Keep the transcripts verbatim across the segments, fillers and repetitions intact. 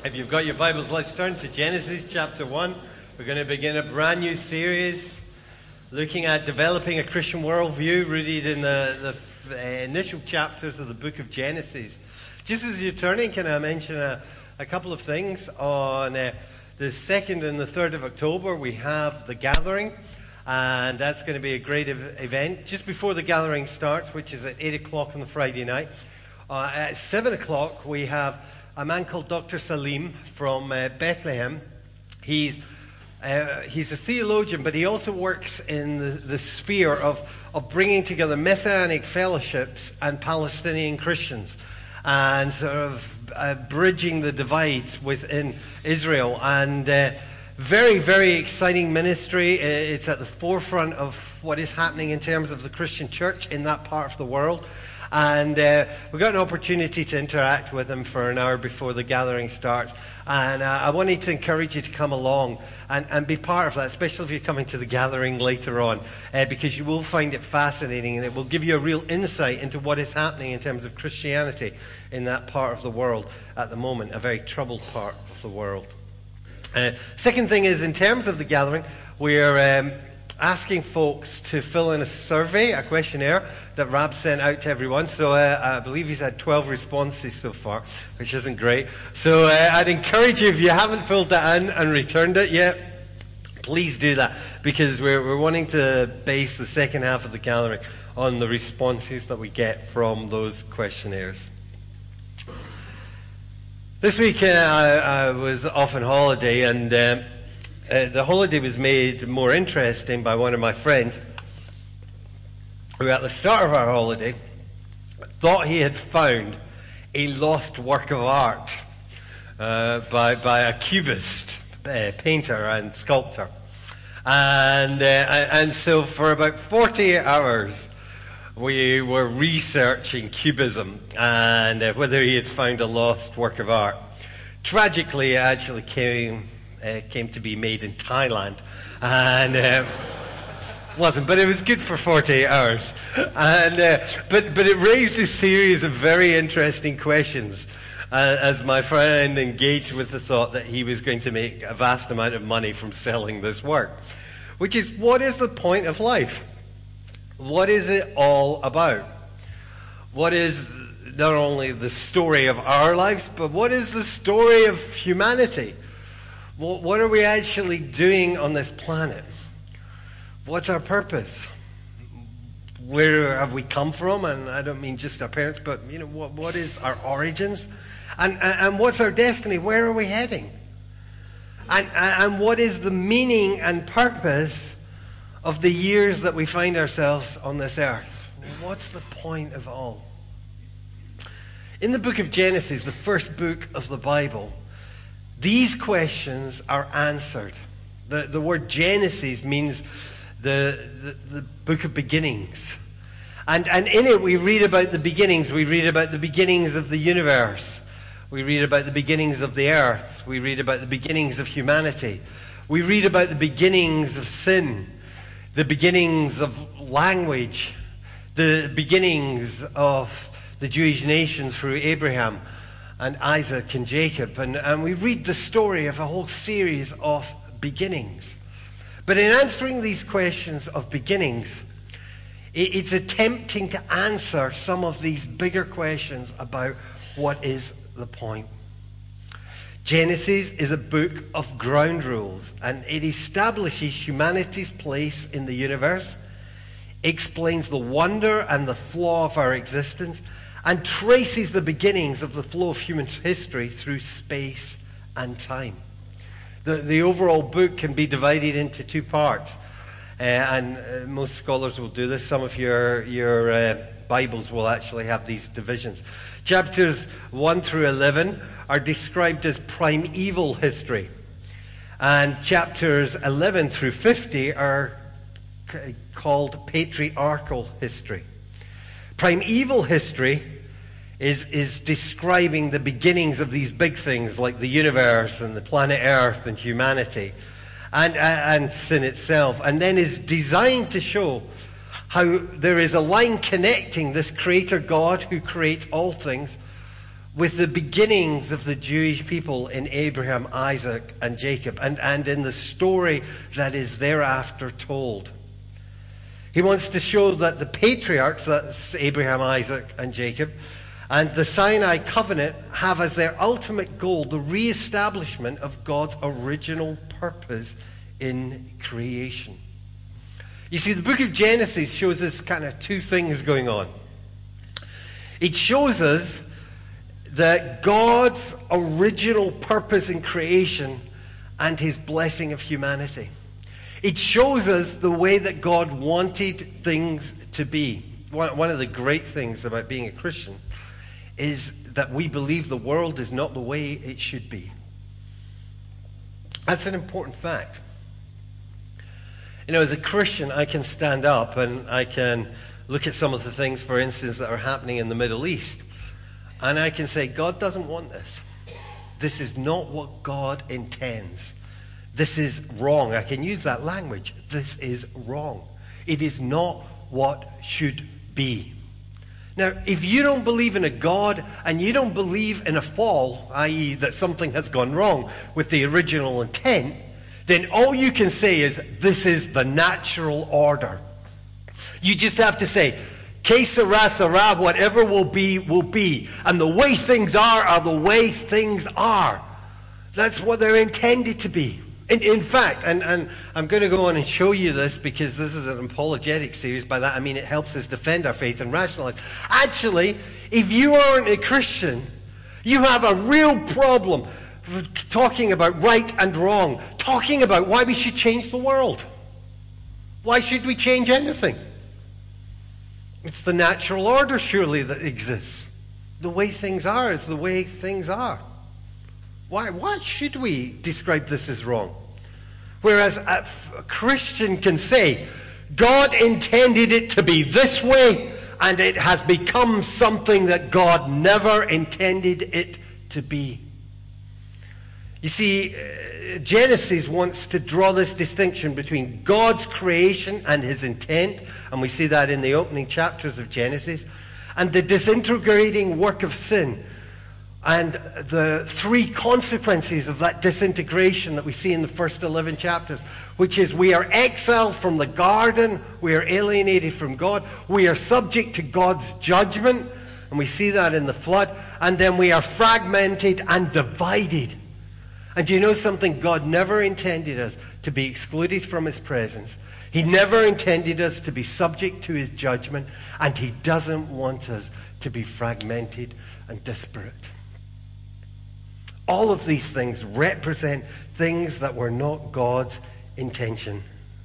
If you've got your Bibles, let's turn to Genesis chapter one. We're going to begin a brand new series looking at developing a Christian worldview rooted in the, the uh, initial chapters of the book of Genesis. Just as you're turning, can I mention a, a couple of things? On uh, the second and the third of October, we have the gathering, and that's going to be a great ev- event. Just before the gathering starts, which is at eight o'clock on the Friday night, uh, at seven o'clock, we have a man called Doctor Salim from uh, Bethlehem. He's uh, he's a theologian, but he also works in the, the sphere of, of bringing together Messianic fellowships and Palestinian Christians, and sort of uh, bridging the divides within Israel. And uh, very, very exciting ministry. It's at the forefront of what is happening in terms of the Christian church in that part of the world. And uh, we got an opportunity to interact with him for an hour before the gathering starts. And uh, I wanted to encourage you to come along and, and be part of that, especially if you're coming to the gathering later on, uh, because you will find it fascinating and it will give you a real insight into what is happening in terms of Christianity in that part of the world at the moment, a very troubled part of the world. Uh, second thing is, in terms of the gathering, we're um, asking folks to fill in a survey, a questionnaire that Rab sent out to everyone. So uh, I believe he's had twelve responses so far, which isn't great. So uh, I'd encourage you, if you haven't filled that in and returned it yet, please do that, because we're, we're wanting to base the second half of the gathering on the responses that we get from those questionnaires. This week uh, I, I was off on holiday, and um, Uh, the holiday was made more interesting by one of my friends who, at the start of our holiday, thought he had found a lost work of art uh, by, by a cubist, uh, painter and sculptor. And, uh, and so for about forty-eight hours, we were researching cubism and uh, whether he had found a lost work of art. Tragically, it actually came... Uh, came to be made in Thailand, and uh, wasn't, but it was good for forty-eight hours. And uh, but but it raised a series of very interesting questions uh, as my friend engaged with the thought that he was going to make a vast amount of money from selling this work, which is, what is the point of life? What is it all about? What is not only the story of our lives, but what is the story of humanity? What are we actually doing on this planet? What's our purpose? Where have we come from? And I don't mean just our parents, but you know, what what is our origins? And and what's our destiny? Where are we heading? And and what is the meaning and purpose of the years that we find ourselves on this earth? What's the point of all? In the book of Genesis, the first book of the Bible, these questions are answered. The, the word Genesis means the, the, the book of beginnings. And, and in it we read about the beginnings. We read about the beginnings of the universe. We read about the beginnings of the earth. We read about the beginnings of humanity. We read about the beginnings of sin, the beginnings of language, the beginnings of the Jewish nation through Abraham and Isaac and Jacob, and, and we read the story of a whole series of beginnings. But in answering these questions of beginnings, it, it's attempting to answer some of these bigger questions about what is the point. Genesis is a book of ground rules, and it establishes humanity's place in the universe, explains the wonder and the flaw of our existence, and traces the beginnings of the flow of human history through space and time. The, the overall book can be divided into two parts, uh, and uh, most scholars will do this. Some of your, your uh, Bibles will actually have these divisions. Chapters one through eleven are described as primeval history, and chapters eleven through fifty are c- called patriarchal history. Primeval history is is describing the beginnings of these big things like the universe and the planet Earth and humanity and, and sin itself, and then is designed to show how there is a line connecting this creator God who creates all things with the beginnings of the Jewish people in Abraham, Isaac, and Jacob, and, and in the story that is thereafter told. He wants to show that the patriarchs, that's Abraham, Isaac, and Jacob, and the Sinai covenant have as their ultimate goal the re-establishment of God's original purpose in creation. You see, the book of Genesis shows us kind of two things going on. It shows us that God's original purpose in creation and his blessing of humanity. It shows us the way that God wanted things to be. One of the great things about being a Christian is that we believe the world is not the way it should be. That's an important fact. You know, as a Christian, I can stand up and I can look at some of the things, for instance, that are happening in the Middle East. And I can say, God doesn't want this. This is not what God intends. This is wrong. I can use that language. This is wrong. It is not what should be. Now, if you don't believe in a God and you don't believe in a fall, that is that something has gone wrong with the original intent, then all you can say is, this is the natural order. You just have to say, que sera, sera, whatever will be, will be. And the way things are, are the way things are. That's what they're intended to be. In, in fact, and, and I'm going to go on and show you this because this is an apologetic series. By that I mean it helps us defend our faith and rationalize. Actually, if you aren't a Christian, you have a real problem talking about right and wrong, talking about why we should change the world. Why should we change anything? It's the natural order, surely, that exists. The way things are is the way things are. Why, why should we describe this as wrong? Whereas a, a Christian can say, God intended it to be this way, and it has become something that God never intended it to be. You see, Genesis wants to draw this distinction between God's creation and his intent, and we see that in the opening chapters of Genesis, and the disintegrating work of sin, and the three consequences of that disintegration that we see in the first eleven chapters, which is we are exiled from the garden, we are alienated from God, we are subject to God's judgment, and we see that in the flood, and then we are fragmented and divided. And do you know something? God never intended us to be excluded from his presence. He never intended us to be subject to his judgment. And he doesn't want us to be fragmented and disparate. All of these things represent things that were not God's intention.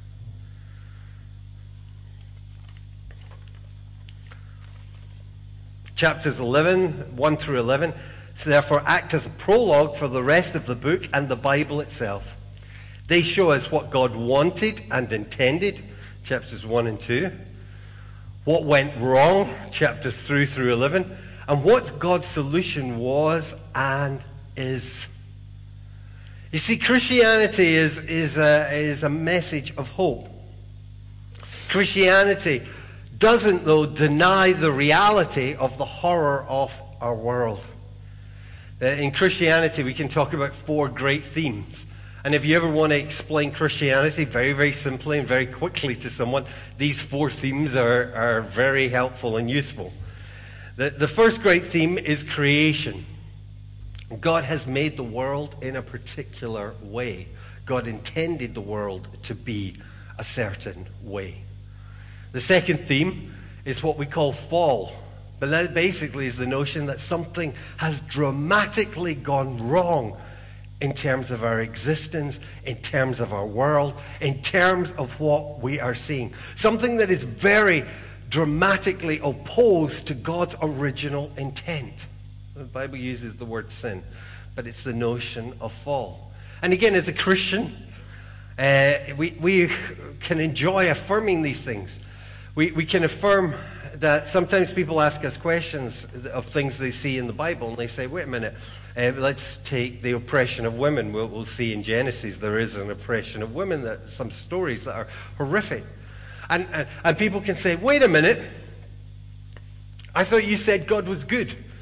Chapters eleven, one through eleven. So therefore act as a prologue for the rest of the book and the Bible itself. They show us what God wanted and intended, chapters one and two. What went wrong, chapters three through eleven. And what God's solution was and is. You see, Christianity is, is, a, is a message of hope. Christianity doesn't, though, deny the reality of the horror of our world. In Christianity, we can talk about four great themes. And if you ever want to explain Christianity very, very simply and very quickly to someone, these four themes are, are very helpful and useful. The, the first great theme is creation. God has made the world in a particular way. God intended the world to be a certain way. The second theme is what we call fall. But that basically is the notion that something has dramatically gone wrong in terms of our existence, in terms of our world, in terms of what we are seeing. Something that is very dramatically opposed to God's original intent. The Bible uses the word sin, but it's the notion of fall. And again, as a Christian, uh, we, we can enjoy affirming these things. We, we can affirm that sometimes people ask us questions of things they see in the Bible, and they say, wait a minute, uh, let's take the oppression of women. We'll, we'll see in Genesis there is an oppression of women, that some stories that are horrific. And, and, and people can say, wait a minute, I thought you said God was good.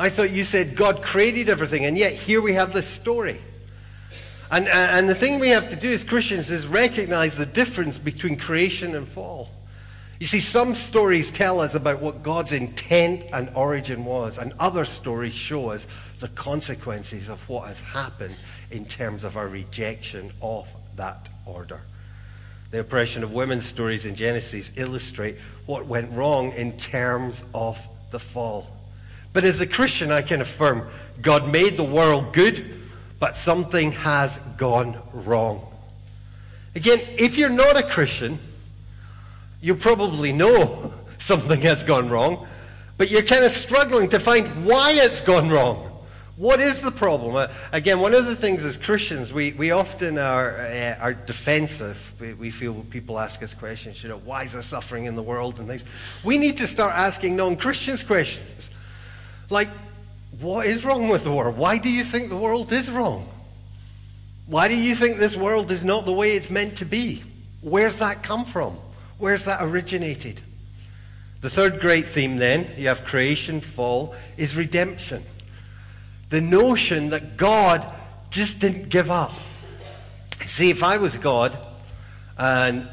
I thought you said God created everything, and yet here we have this story. And, and the thing we have to do as Christians is recognize the difference between creation and fall. You see, some stories tell us about what God's intent and origin was, and other stories show us the consequences of what has happened in terms of our rejection of that order. The oppression of women's stories in Genesis illustrate what went wrong in terms of the fall. But as a Christian, I can affirm God made the world good, but something has gone wrong. Again, if you're not a Christian, you probably know something has gone wrong, but you're kind of struggling to find why it's gone wrong. What is the problem? Uh, again, one of the things as Christians, we, we often are, uh, are defensive. We, we feel when people ask us questions, you know, why is there suffering in the world and things? We need to start asking non-Christians questions. Like, what is wrong with the world? Why do you think the world is wrong? Why do you think this world is not the way it's meant to be? Where's that come from? Where's that originated? The third great theme then, you have creation, fall, is redemption. The notion that God just didn't give up. See, if I was God and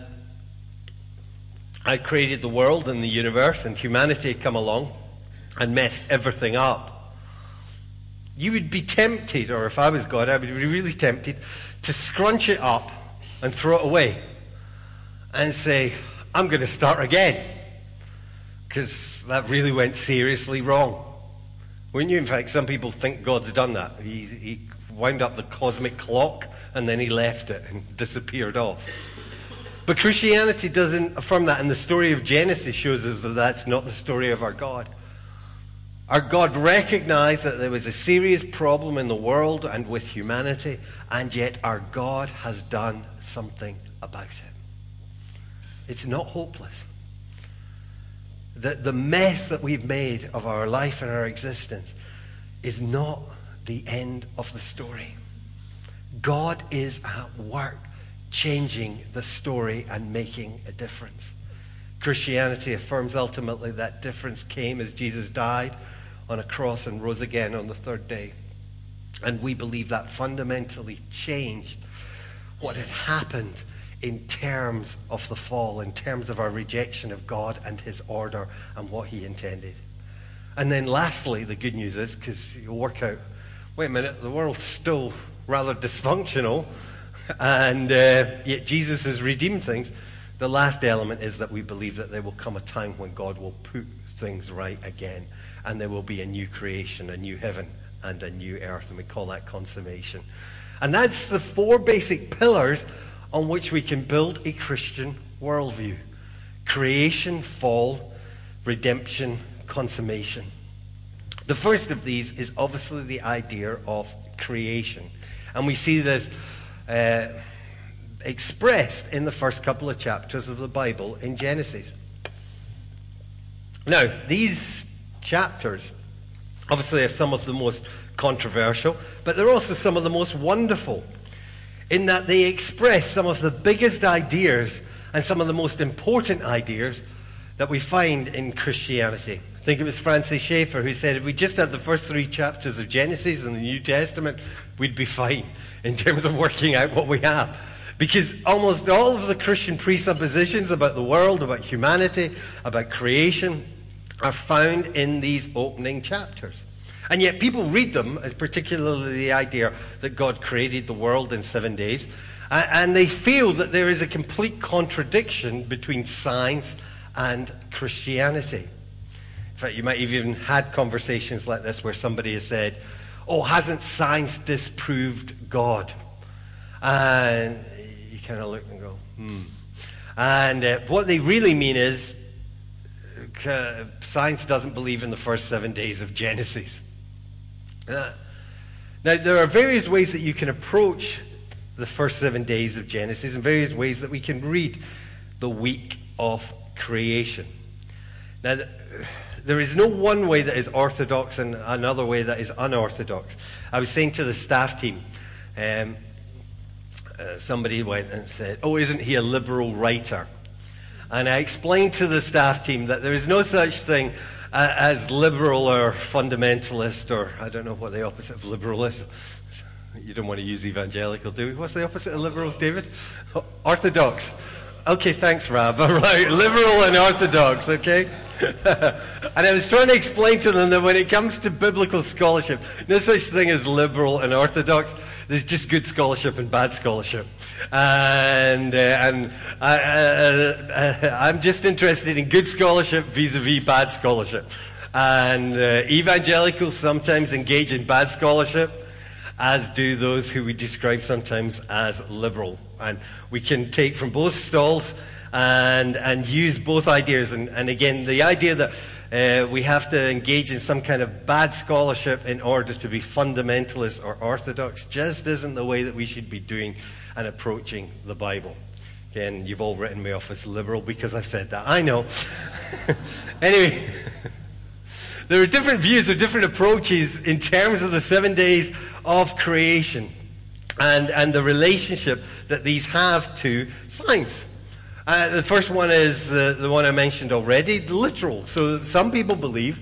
I created the world and the universe and humanity had come along and messed everything up, you would be tempted, or if I was God, I would be really tempted to scrunch it up and throw it away and say, I'm going to start again, because that really went seriously wrong. Wouldn't you? In fact, some people think God's done that. He, he wound up the cosmic clock and then he left it and disappeared off. But Christianity doesn't affirm that, and the story of Genesis shows us that that's not the story of our God. Our God recognized that there was a serious problem in the world and with humanity, and yet our God has done something about it. It's not hopeless. The, the mess that we've made of our life and our existence is not the end of the story. God is at work changing the story and making a difference. Christianity affirms ultimately that difference came as Jesus died on a cross and rose again on the third day. And we believe that fundamentally changed what had happened in terms of the fall, in terms of our rejection of God and his order and what he intended. And then lastly, the good news is, because you'll work out, wait a minute, the world's still rather dysfunctional, and uh, yet Jesus has redeemed things. The last element is that we believe that there will come a time when God will put things right again, and there will be a new creation, a new heaven, and a new earth, and we call that consummation. And that's the four basic pillars on which we can build a Christian worldview. Creation, fall, redemption, consummation. The first of these is obviously the idea of creation. And we see this uh, expressed in the first couple of chapters of the Bible in Genesis. Now, these chapters obviously are some of the most controversial, but they're also some of the most wonderful, in that they express some of the biggest ideas and some of the most important ideas that we find in Christianity. I think it was Francis Schaeffer who said if we just had the first three chapters of Genesis in the New Testament, we'd be fine in terms of working out what we have. Because almost all of the Christian presuppositions about the world, about humanity, about creation, are found in these opening chapters. And yet people read them as particularly the idea that God created the world in seven days, and they feel that there is a complete contradiction between science and Christianity. In fact, you might have even had conversations like this where somebody has said, oh, hasn't science disproved God? And you kind of look and go, hmm. And uh, what they really mean is, uh, science doesn't believe in the first seven days of Genesis. Uh, now, there are various ways that you can approach the first seven days of Genesis and various ways that we can read the week of creation. Now, there is no one way that is orthodox and another way that is unorthodox. I was saying to the staff team, um, uh, somebody went and said, oh, isn't he a liberal writer? And I explained to the staff team that there is no such thing uh, as liberal or fundamentalist, or I don't know what the opposite of liberal is. You don't want to use evangelical, do we? What's the opposite of liberal, David? Orthodox. Okay, thanks, Rab. All right, liberal and orthodox, okay? And I was trying to explain to them that when it comes to biblical scholarship, no such thing as liberal and orthodox. There's just good scholarship and bad scholarship. And, uh, and I, uh, uh, I'm just interested in good scholarship vis-a-vis bad scholarship. And uh, evangelicals sometimes engage in bad scholarship, as do those who we describe sometimes as liberal. And we can take from both stalls and and use both ideas. And, and again, the idea that uh, we have to engage in some kind of bad scholarship in order to be fundamentalist or orthodox just isn't the way that we should be doing and approaching the Bible. Again, you've all written me off as liberal because I said that. I know. Anyway, there are different views or different approaches in terms of the seven days of creation and, and the relationship that these have to science. Uh, the first one is the, the one I mentioned already, literal. So some people believe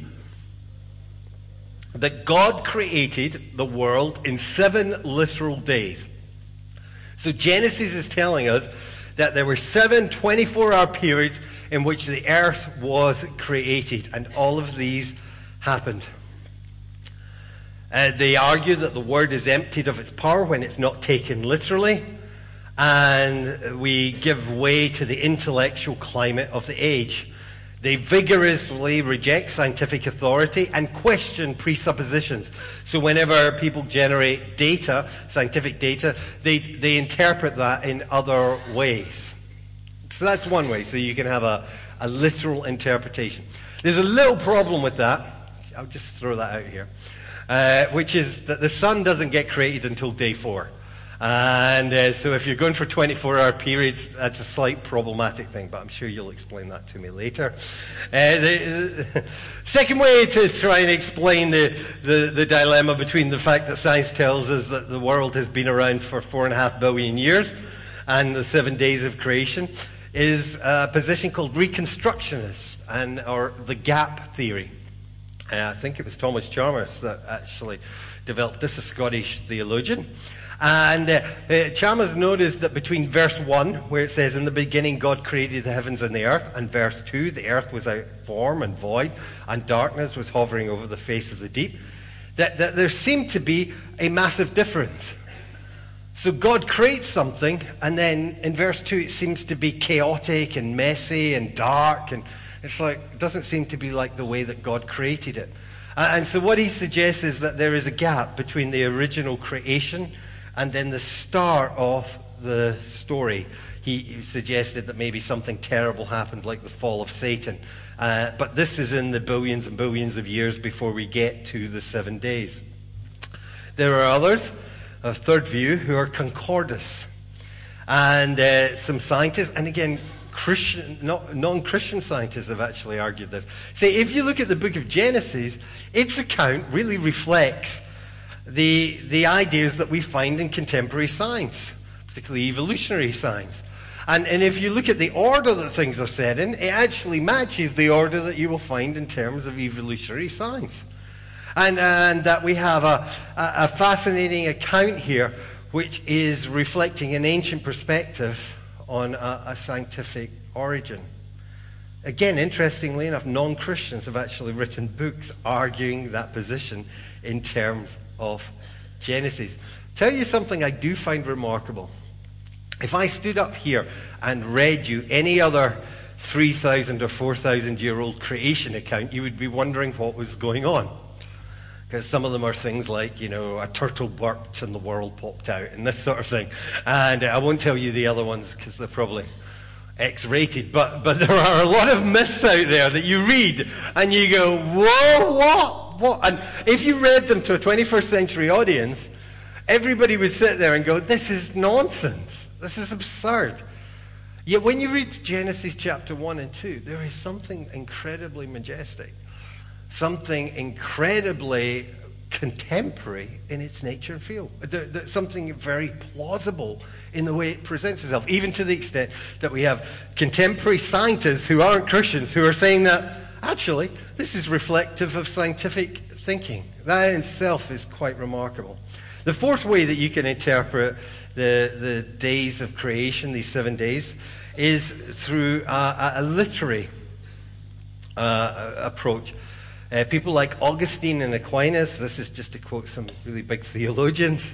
that God created the world in seven literal days. So Genesis is telling us that there were seven twenty-four hour periods in which the earth was created, and all of these happened. Uh, they argue that the word is emptied of its power when it's not taken literally, and we give way to the intellectual climate of the age. They vigorously reject scientific authority and question presuppositions. So whenever people generate data, scientific data, they, they interpret that in other ways. So that's one way. So you can have a, a literal interpretation. There's a little problem with that. I'll just throw that out here. Uh, which is that the sun doesn't get created until day four. And uh, so if you're going for twenty-four hour periods, that's a slight problematic thing, but I'm sure you'll explain that to me later. Uh, the, the second way to try and explain the, the, the dilemma between the fact that science tells us that the world has been around for four and a half billion years and the seven days of creation is a position called Reconstructionist, and or the gap theory. Uh, I think it was Thomas Chalmers that actually developed this, a Scottish theologian. And uh, uh, Chalmers noticed that between verse one, where it says, "In the beginning God created the heavens and the earth," and verse two, "The earth was out form and void, and darkness was hovering over the face of the deep," that, that there seemed to be a massive difference. So God creates something, and then in verse two it seems to be chaotic and messy and dark, and it's like, it doesn't seem to be like the way that God created it. Uh, and so what he suggests is that there is a gap between the original creation and then the start of the story. He, he suggested that maybe something terrible happened, like the fall of Satan. Uh, but this is in the billions and billions of years before we get to the seven days. There are others, a third view, who are concordists. And uh, some scientists, and again, Christian, non-Christian scientists have actually argued this. Say, if you look at the book of Genesis, its account really reflects the, the ideas that we find in contemporary science, particularly evolutionary science. And, and if you look at the order that things are set in, it actually matches the order that you will find in terms of evolutionary science. And, and that we have a, a, a fascinating account here, which is reflecting an ancient perspective on a, a scientific origin. Again, interestingly enough, non-Christians have actually written books arguing that position in terms of Genesis. Tell you something I do find remarkable. If I stood up here and read you any other three thousand or four thousand year old creation account, you would be wondering what was going on. Because some of them are things like, you know, a turtle burped and the world popped out and this sort of thing. And I won't tell you the other ones because they're probably X-rated. But, but there are a lot of myths out there that you read and you go, whoa, what? What? And if you read them to a twenty-first century audience, everybody would sit there and go, this is nonsense. This is absurd. Yet when you read Genesis chapter one and two, there is something incredibly majestic. Something incredibly contemporary in its nature and feel. Something very plausible in the way it presents itself, even to the extent that we have contemporary scientists who aren't Christians who are saying that Actually, this is reflective of scientific thinking. That in itself is quite remarkable. The fourth way that you can interpret the, the days of creation, these seven days, is through a, a literary uh, approach. Uh, people like Augustine and Aquinas, this is just to quote some really big theologians,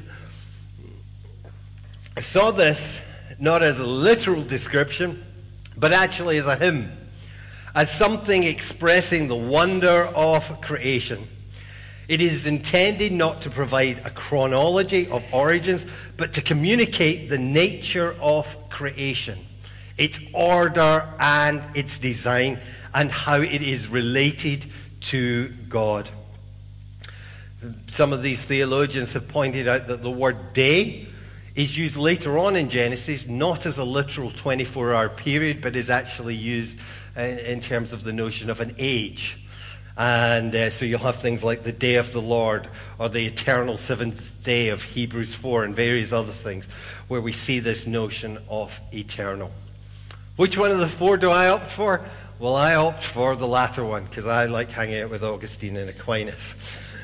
saw this not as a literal description, but actually as a hymn, as something expressing the wonder of creation. It is intended not to provide a chronology of origins, but to communicate the nature of creation, its order and its design, and how it is related to God. Some of these theologians have pointed out that the word day is used later on in Genesis, not as a literal twenty-four hour period, but is actually used in, in terms of the notion of an age. And uh, so you'll have things like the day of the Lord, or the eternal seventh day of Hebrews four, and various other things where we see this notion of eternal. Which one of the four do I opt for? Well, I opt for the latter one, because I like hanging out with Augustine and Aquinas.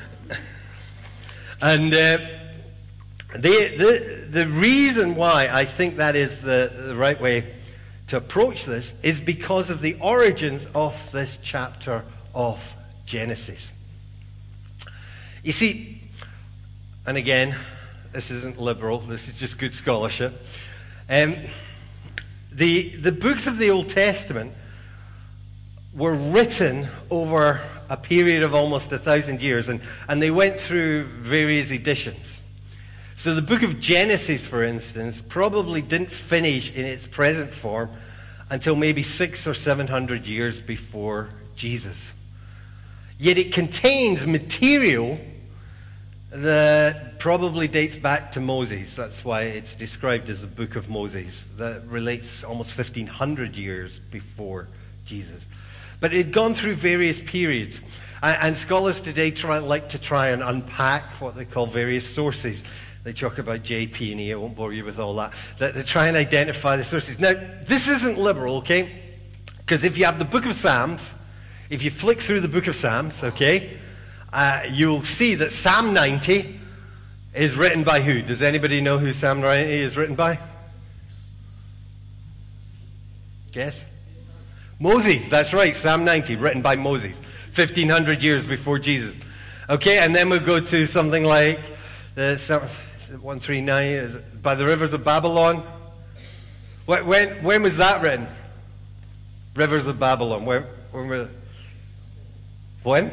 and uh, the, the, the reason why I think that is the, the right way to approach this is because of the origins of this chapter of Genesis. You see, and again, this isn't liberal, this is just good scholarship. Um, the, the books of the Old Testament were written over a period of almost a thousand years, and, and they went through various editions. So the book of Genesis, for instance, probably didn't finish in its present form until maybe six or seven hundred years before Jesus. Yet it contains material that probably dates back to Moses. That's why it's described as the book of Moses. That relates almost fifteen hundred years before Jesus. But it had gone through various periods. And, and scholars today try, like to try and unpack what they call various sources. They talk about J P and E, I won't bore you with all that. They, they try and identify the sources. Now, this isn't liberal, okay? Because if you have the book of Psalms, if you flick through the book of Psalms, okay, uh, you'll see that Psalm ninety is written by who? Does anybody know who Psalm ninety is written by? Guess? Moses, that's right, Psalm ninety, written by Moses, fifteen hundred years before Jesus. Okay, and then we'll go to something like uh, one thirty-nine, is it by the rivers of Babylon. When, when, when was that written? Rivers of Babylon. When, when were When?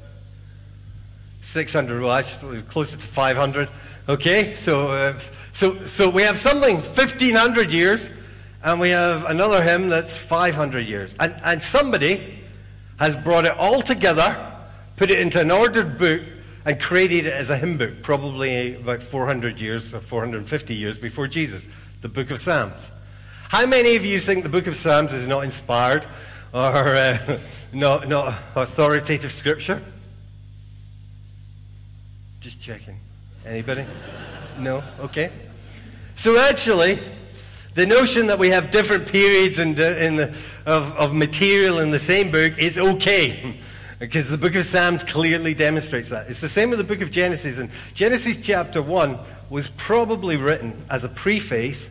six hundred, well, actually closer to five hundred. Okay, so, uh, so, so we have something fifteen hundred years, and we have another hymn that's five hundred years. And, and somebody has brought it all together, put it into an ordered book, and created it as a hymn book, probably about four hundred years or four hundred fifty years before Jesus, the book of Psalms. How many of you think the book of Psalms is not inspired or uh, not, not authoritative scripture? Just checking. Anybody? No? Okay. So actually, the notion that we have different periods in the, in the, of, of material in the same book is okay, because the book of Psalms clearly demonstrates that. It's the same with the book of Genesis. And Genesis chapter one was probably written as a preface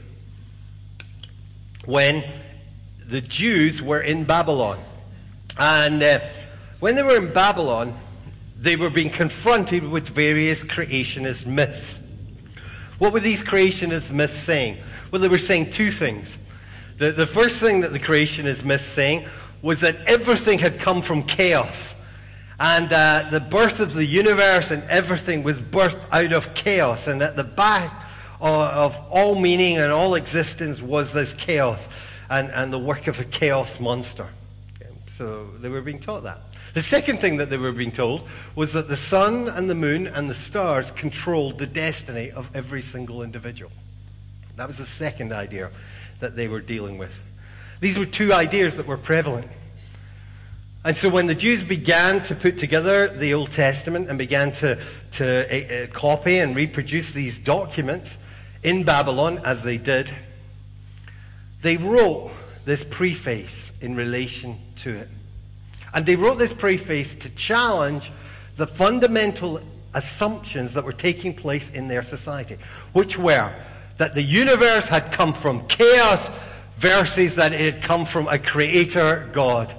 when the Jews were in Babylon. And uh, when they were in Babylon, they were being confronted with various creationist myths. What were these creationist myths saying? Well, they were saying two things. The, the first thing that the creationist myths saying was that everything had come from chaos, and uh, the birth of the universe and everything was birthed out of chaos, and at the back of, of all meaning and all existence was this chaos and, and the work of a chaos monster. Okay, so they were being taught that. The second thing that they were being told was that the sun and the moon and the stars controlled the destiny of every single individual. That was the second idea that they were dealing with. These were two ideas that were prevalent. And so when the Jews began to put together the Old Testament and began to, to uh, copy and reproduce these documents in Babylon, as they did, they wrote this preface in relation to it. And they wrote this preface to challenge the fundamental assumptions that were taking place in their society, which were that the universe had come from chaos versus that it had come from a creator God.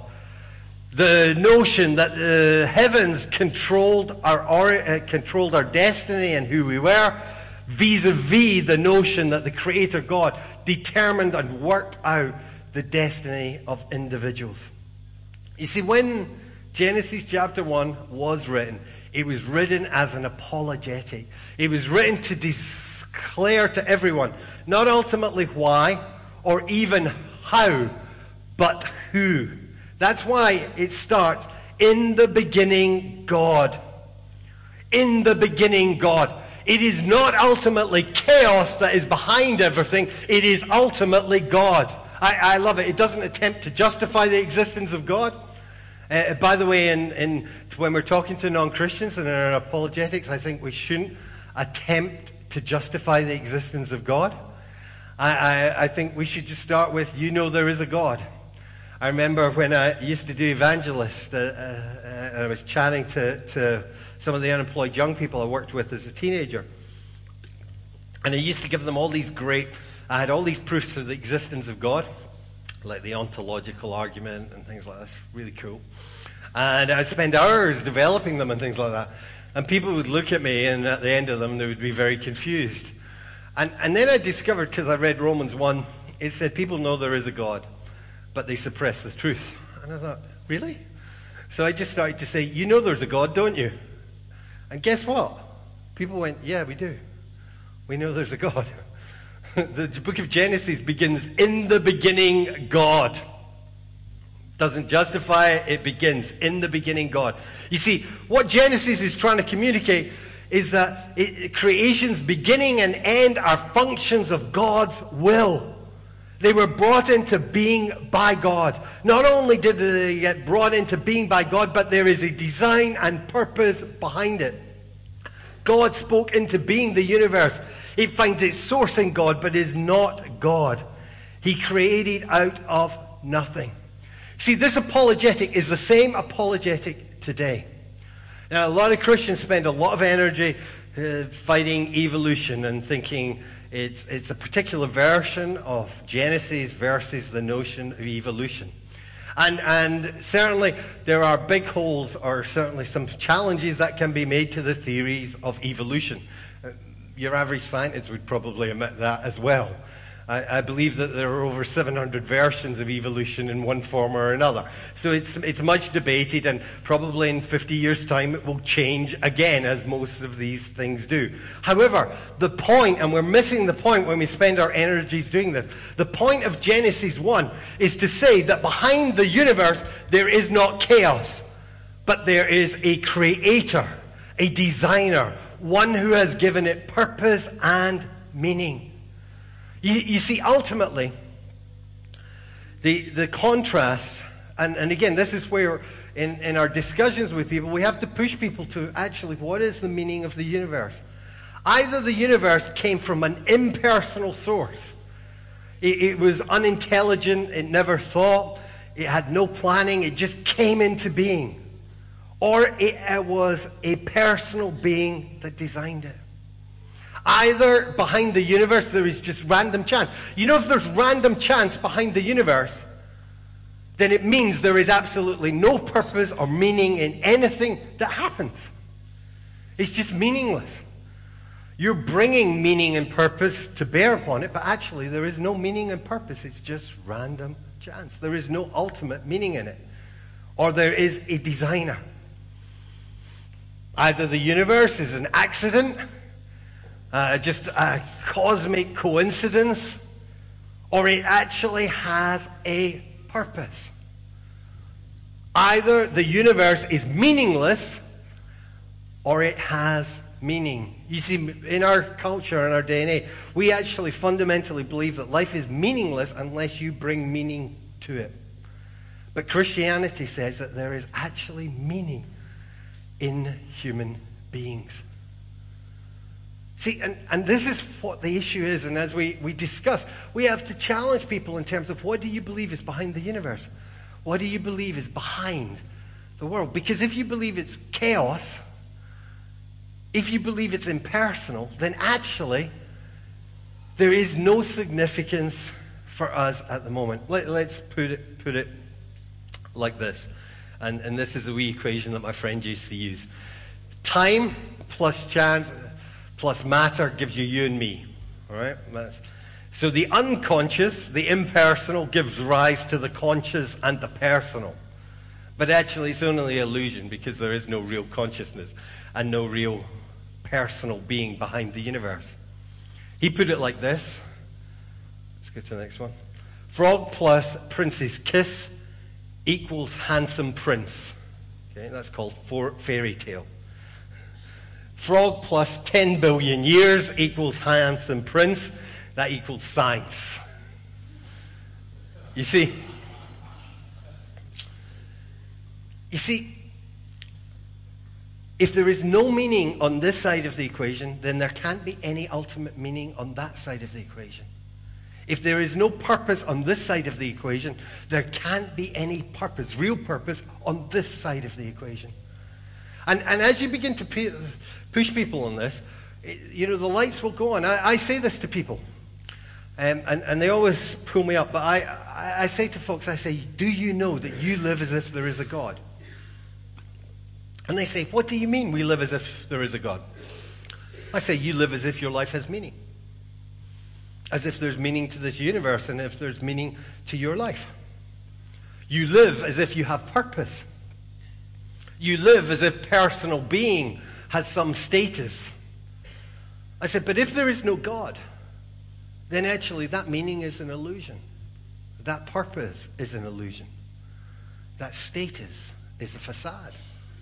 The notion that the heavens controlled our, uh, controlled our destiny and who we were, vis-a-vis the notion that the creator God determined and worked out the destiny of individuals. You see, when Genesis chapter one was written, it was written as an apologetic. It was written to declare to everyone, not ultimately why or even how, but who. That's why it starts, in the beginning, God. In the beginning, God. It is not ultimately chaos that is behind everything. It is ultimately God. I, I love it. It doesn't attempt to justify the existence of God. Uh, by the way, in, in, when we're talking to non-Christians and in our apologetics, I think we shouldn't attempt to justify the existence of God. I, I, I think we should just start with, you know there is a God. I remember when I used to do evangelist, uh, uh, and I was chatting to, to some of the unemployed young people I worked with as a teenager. And I used to give them all these great, I had all these proofs of the existence of God, like the ontological argument and things like that. That's really cool. And I'd spend hours developing them and things like that. And people would look at me, and at the end of them, they would be very confused. And, and then I discovered, because I read Romans one, it said people know there is a God, but they suppress the truth. And I thought, really? So I just started to say, you know there's a God, don't you? And guess what? People went, yeah, we do. We know there's a God. The book of Genesis begins, in the beginning, God. Doesn't justify it, it begins, in the beginning, God. You see, what Genesis is trying to communicate is that it, creation's beginning and end are functions of God's will. They were brought into being by God. Not only did they get brought into being by God, but there is a design and purpose behind it. God spoke into being the universe. It finds its source in God, but is not God. He created out of nothing. See, this apologetic is the same apologetic today. Now, a lot of Christians spend a lot of energy uh, fighting evolution and thinking it's, it's a particular version of Genesis versus the notion of evolution. And, and certainly there are big holes, or certainly some challenges that can be made to the theories of evolution. Uh, your average scientist would probably admit that as well. I, I believe that there are over seven hundred versions of evolution in one form or another. So it's, it's much debated, and probably in fifty years' time it will change again, as most of these things do. However, the point, and we're missing the point when we spend our energies doing this, the point of Genesis one is to say that behind the universe there is not chaos, but there is a creator, a designer, one who has given it purpose and meaning. You, you see, ultimately, the, the contrast, and, and again, this is where in, in our discussions with people, we have to push people to actually, what is the meaning of the universe? Either the universe came from an impersonal source. It, it was unintelligent, it never thought, it had no planning, it just came into being. Or it, it was a personal being that designed it. Either behind the universe there is just random chance. You know, if there's random chance behind the universe, then it means there is absolutely no purpose or meaning in anything that happens. It's just meaningless. You're bringing meaning and purpose to bear upon it, but actually there is no meaning and purpose. It's just random chance. There is no ultimate meaning in it. Or there is a designer. Either the universe is an accident, Uh, just a cosmic coincidence, or it actually has a purpose. Either the universe is meaningless, or it has meaning. You see, in our culture, in our day and age, we actually fundamentally believe that life is meaningless unless you bring meaning to it. But Christianity says that there is actually meaning in human beings. See, and, and this is what the issue is, and as we, we discuss, we have to challenge people in terms of what do you believe is behind the universe? What do you believe is behind the world. Because if you believe it's chaos, if you believe it's impersonal, then actually there is no significance for us at the moment. Let, let's put it, put it like this. And, and this is a wee equation that my friend used to use. Time plus chance plus matter gives you you and me. All right? That's, so the unconscious, the impersonal, gives rise to the conscious and the personal. But actually it's only an illusion, because there is no real consciousness and no real personal being behind the universe. He put it like this. Let's go to the next one. Frog plus prince's kiss equals handsome prince. Okay, that's called for fairy tale. Frog plus ten billion years equals handsome prince. That equals science. You see? You see, if there is no meaning on this side of the equation, then there can't be any ultimate meaning on that side of the equation. If there is no purpose on this side of the equation, there can't be any purpose, real purpose, on this side of the equation. And, and as you begin to pe- push people on this, you know, the lights will go on. I, I say this to people, um, and, and they always pull me up, but I, I, I say to folks, I say, do you know that you live as if there is a God? And they say, what do you mean we live as if there is a God? I say, you live as if your life has meaning. As if there's meaning to this universe and if there's meaning to your life. You live as if you have purpose. You live as if personal being has some status. I said, but if there is no God, then actually that meaning is an illusion. That purpose is an illusion. That status is a facade.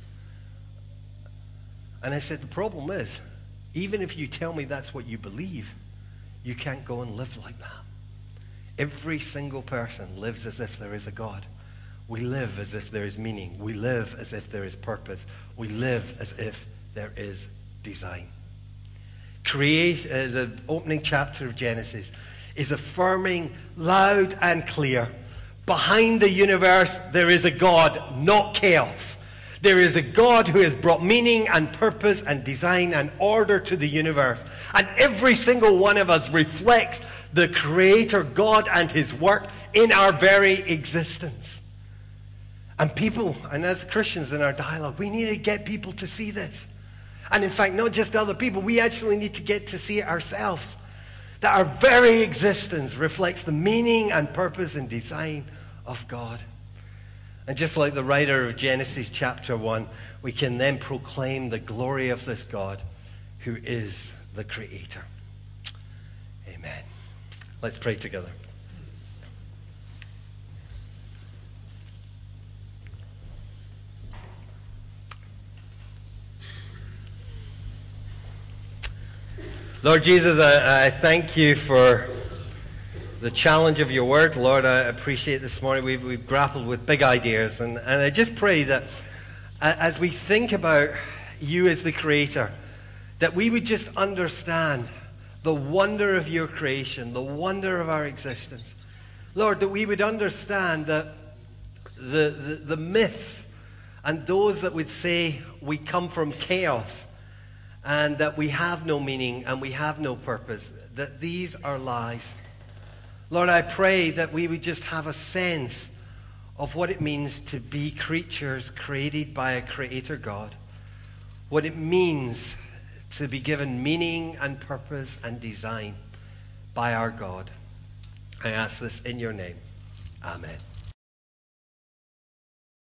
And I said, the problem is, even if you tell me that's what you believe, you can't go and live like that. Every single person lives as if there is a God. We live as if there is meaning. We live as if there is purpose. We live as if there is design. Create, uh, the opening chapter of Genesis is affirming loud and clear, behind the universe there is a God, not chaos. There is a God who has brought meaning and purpose and design and order to the universe. And every single one of us reflects the Creator God and His work in our very existence. And people, and as Christians in our dialogue, we need to get people to see this. And in fact, not just other people, we actually need to get to see it ourselves. That our very existence reflects the meaning and purpose and design of God. And just like the writer of Genesis chapter one, we can then proclaim the glory of this God who is the Creator. Amen. Let's pray together. Lord Jesus, I, I thank you for the challenge of your word. Lord, I appreciate this morning we've, we've grappled with big ideas. And, and I just pray that as we think about you as the Creator, that we would just understand the wonder of your creation, the wonder of our existence. Lord, that we would understand that the, the, the myths and those that would say we come from chaos and that we have no meaning and we have no purpose, that these are lies. Lord, I pray that we would just have a sense of what it means to be creatures created by a Creator God, what it means to be given meaning and purpose and design by our God. I ask this in your name. Amen.